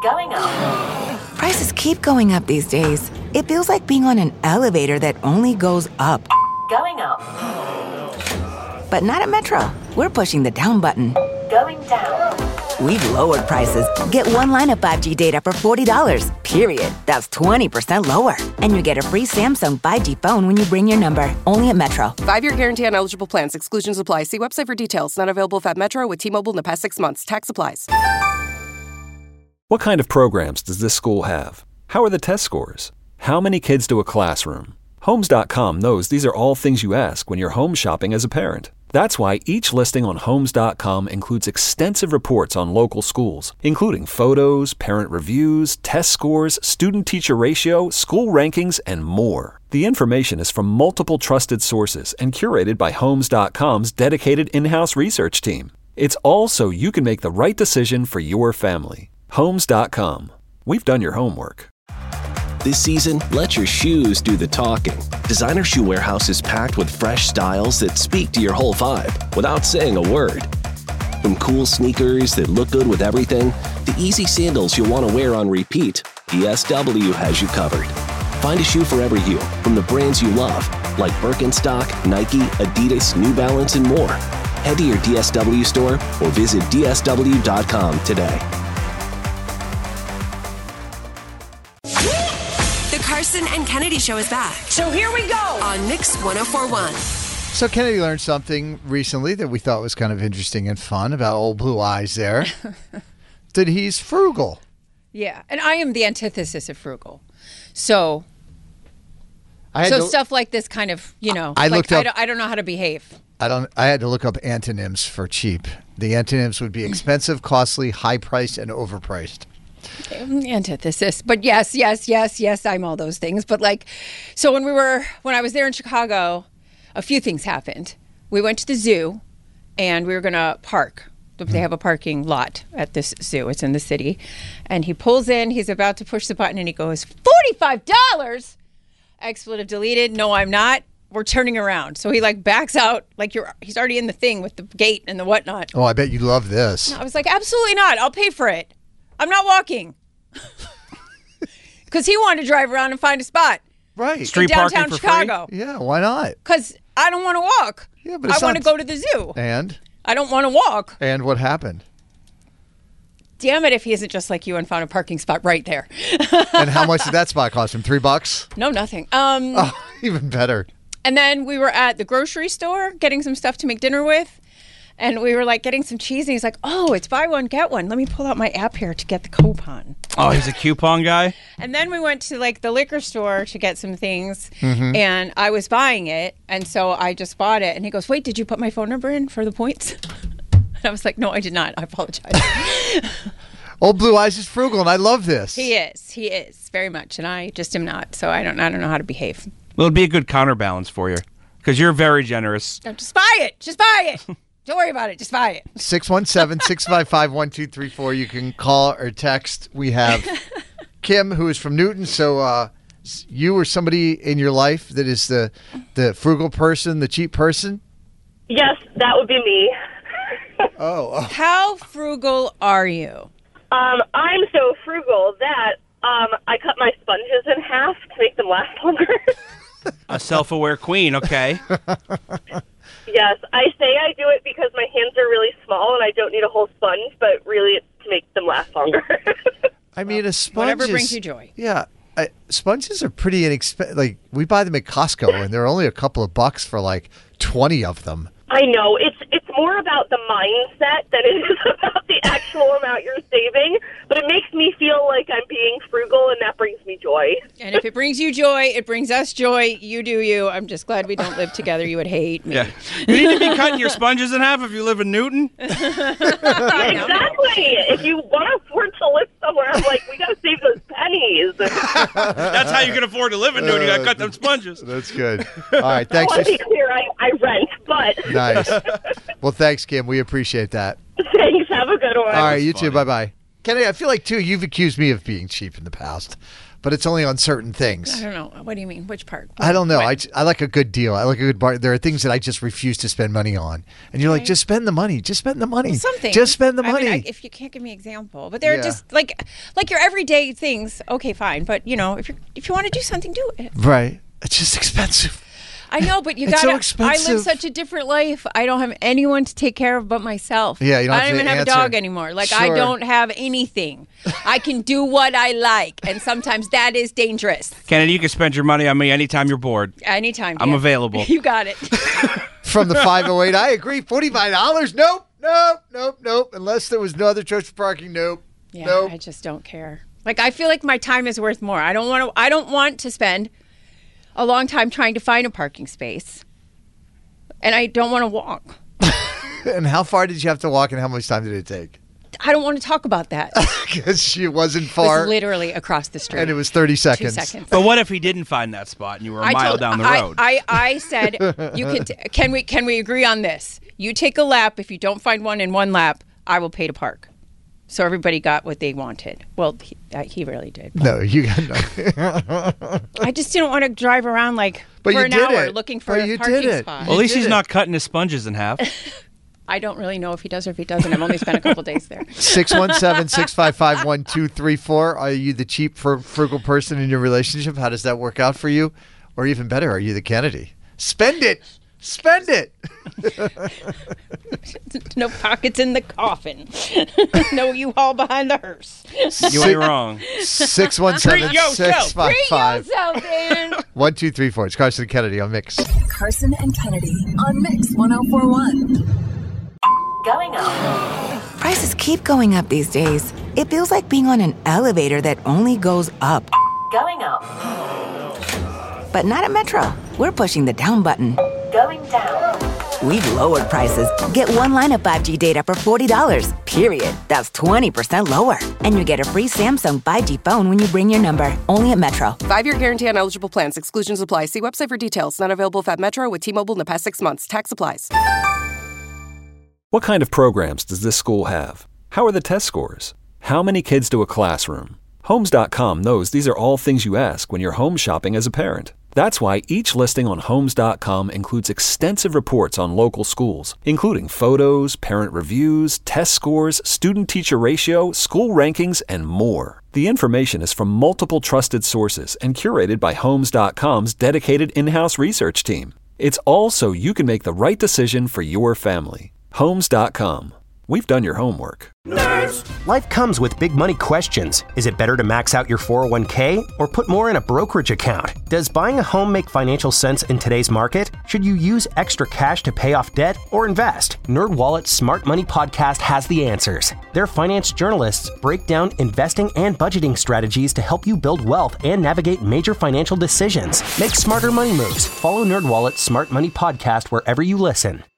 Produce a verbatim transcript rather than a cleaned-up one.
Going up. Prices keep going up these days. It feels like being on an elevator that only goes up. Going up. But not at Metro. We're pushing the down button. Going down. We've lowered prices. Get one line of five G data for forty dollars, period. That's twenty percent lower. And you get a free Samsung five G phone when you bring your number. Only at Metro. Five-year guarantee on eligible plans. Exclusions apply. See website for details. Not available if at Metro with T-Mobile in the past six months. Tax applies. What kind of programs does this school have? How are the test scores? How many kids do a classroom? Homes dot com knows these are all things you ask when you're home shopping as a parent. That's why each listing on Homes dot com includes extensive reports on local schools, including photos, parent reviews, test scores, student-teacher ratio, school rankings, and more. The information is from multiple trusted sources and curated by Homes dot com's dedicated in-house research team. It's all so you can make the right decision for your family. Homes dot com. We've done your homework. This season, let your shoes do the talking. Designer Shoe Warehouse is packed with fresh styles that speak to your whole vibe without saying a word. From cool sneakers that look good with everything, to easy sandals you'll want to wear on repeat, D S W has you covered. Find a shoe for every you from the brands you love, like Birkenstock, Nike, Adidas, New Balance, and more. Head to your D S W store or visit D S W dot com today. Carson and Kennedy Show is back. So here we go on Mix one oh four point one. So Kennedy learned something recently that we thought was kind of interesting and fun about old Blue Eyes there. That he's frugal. Yeah, and I am the antithesis of frugal. So, I so to, stuff like this kind of, you know, I, I like looked up, I, don't, I don't know how to behave. I don't. I had to look up antonyms for cheap. The antonyms would be expensive, costly, high-priced, and overpriced. Antithesis. But yes, yes, yes, yes, I'm all those things. But like, so when we were, when I was there in Chicago, a few things happened. We went to the zoo and we were going to park. They have a parking lot at this zoo. It's in the city. And he pulls in, he's about to push the button and he goes, forty-five dollars? Expletive deleted. No, I'm not. We're turning around. So he like backs out, like you're, he's already in the thing with the gate and the whatnot. Oh, I bet you love this. I was like, absolutely not. I'll pay for it. I'm not walking. Because he wanted to drive around and find a spot. Right. Street in downtown parking for Chicago. Free? Yeah, why not? Because I don't want to walk. Yeah, but I it's want to not... go to the zoo. And? I don't want to walk. And what happened? Damn it if he isn't just like you and found a parking spot right there. And how much did that spot cost him? Three bucks? No, nothing. Um, oh, even better. And then we were at the grocery store getting some stuff to make dinner with. And we were like getting some cheese, and he's like, oh, it's buy one, get one. Let me pull out my app here to get the coupon. Oh, he's a coupon guy? And then we went to like the liquor store to get some things, mm-hmm. and I was buying it, and so I just bought it. And he goes, wait, did you put my phone number in for the points? And I was like, no, I did not. I apologize. Old Blue Eyes is frugal, and I love this. He is. He is, very much. And I just am not. So I don't I don't know how to behave. Well, it'd be a good counterbalance for you, because you're very generous. No, just buy it. Just buy it. Don't worry about it. Just buy it. six one seven, six five five, one two three four. You can call or text. We have Kim, who is from Newton. So uh, you or somebody in your life that is the the frugal person, the cheap person? Yes, that would be me. oh, oh. How frugal are you? Um, I'm so frugal that um, I cut my sponges in half to make them last longer. A self-aware queen, okay. Yes, I say I do it because my hands are really small and I don't need a whole sponge, but really it's to make them last longer. I mean, a sponge Whatever is, brings you joy. Yeah, I, sponges are pretty inexpensive. Like, we buy them at Costco, and they're only a couple of bucks for like twenty of them. I know. It's it's more about the mindset than it is about the actual amount you're saving, but it makes me feel like I'm being frugal, and that brings me joy. And if it brings you joy, it brings us joy. You do you. I'm just glad we don't live together. You would hate me. Yeah. You need to be cutting your sponges in half if you live in Newton. Yeah, exactly. If you want to afford to live somewhere, I'm like, we got to save those pennies. That's how you can afford to live in Newton. You got to cut them sponges. That's good. All right, thanks. I want to be clear, I, I rent, but... Nice. Well, thanks, Kim. We appreciate that. Thanks. Have a good one. All right, you funny. too. Bye-bye. Kenny, I feel like, too, you've accused me of being cheap in the past, but it's only on certain things. I don't know. What do you mean? Which part? I don't know. I, What? I like a good deal. I like a good bar. There are things that I just refuse to spend money on. And you're like, Okay. just spend the money. Just spend the money. Something. Just spend the I money. mean, I, if you can't give me an example, but they're Yeah. just like like your everyday things. Okay, fine. But you know, if you if you want to do something, do it. Right. It's just expensive. I know, but you It's so gotta. I expensive. live such a different life. I don't have anyone to take care of but myself. Yeah, you don't I have don't to even have answer. a dog anymore. Like I Sure. don't have anything. I can do what I like, and sometimes that is dangerous. Kennedy, you can spend your money on me anytime you're bored. Anytime. I'm Dan. available. You got it. From the five oh eight, I agree. forty-five dollars? Nope. Nope. Nope. Nope. Unless there was no other choice for parking. Nope. Yeah, Nope. I just don't care. Like I feel like my time is worth more. I don't want to. I don't want to spend a long time trying to find a parking space, and I don't want to walk. And how far did you have to walk and how much time did it take? I don't want to talk about that. It Because she wasn't far. was literally across the street. And it was thirty two seconds. seconds. But what if he didn't find that spot and you were a I mile told- down the I- road? I, I, said you can. T- can we can we agree on this? You take a lap. If you don't find one in one lap, I will pay to park. So everybody got what they wanted. Well, he, uh, he really did. No, you got no. I just didn't want to drive around like But for you an did hour it. looking for But a you parking did it. spot. well, at least did he's it. not cutting his sponges in half. I don't really know if he does or if he doesn't. I've only spent a couple days there. six one seven, six five five, one two three four. Are you the cheap, fr- frugal person in your relationship? How does that work out for you? Or even better, are you the Kennedy? Spend it. Spend it. No pockets in the coffin. No U-Haul behind the hearse. You ain't wrong. six one seven, Treat yourself. six five Treat five, yourself, Dan. one two three four. It's Carson and Kennedy on Mix. Carson and Kennedy on Mix one oh four one. Going up. Prices keep going up these days. It feels like being on an elevator that only goes up. Going up. But not at Metro. We're pushing the down button. Going down. We've lowered prices. Get one line of five G data for forty dollars, period. That's twenty percent lower. And you get a free Samsung five G phone when you bring your number. Only at Metro. Five-year guarantee on eligible plans. Exclusions apply. See website for details. Not available at Metro with T-Mobile in the past six months. Tax applies. What kind of programs does this school have? How are the test scores? How many kids do a classroom? Homes dot com knows these are all things you ask when you're home shopping as a parent. That's why each listing on Homes dot com includes extensive reports on local schools, including photos, parent reviews, test scores, student-teacher ratio, school rankings, and more. The information is from multiple trusted sources and curated by Homes dot com's dedicated in-house research team. It's all so you can make the right decision for your family. Homes dot com. We've done your homework. Life comes with big money questions. Is it better to max out your four oh one k or put more in a brokerage account? Does buying a home make financial sense in today's market? Should you use extra cash to pay off debt or invest? NerdWallet's Smart Money Podcast has the answers. Their finance journalists break down investing and budgeting strategies to help you build wealth and navigate major financial decisions. Make smarter money moves. Follow NerdWallet's Smart Money Podcast wherever you listen.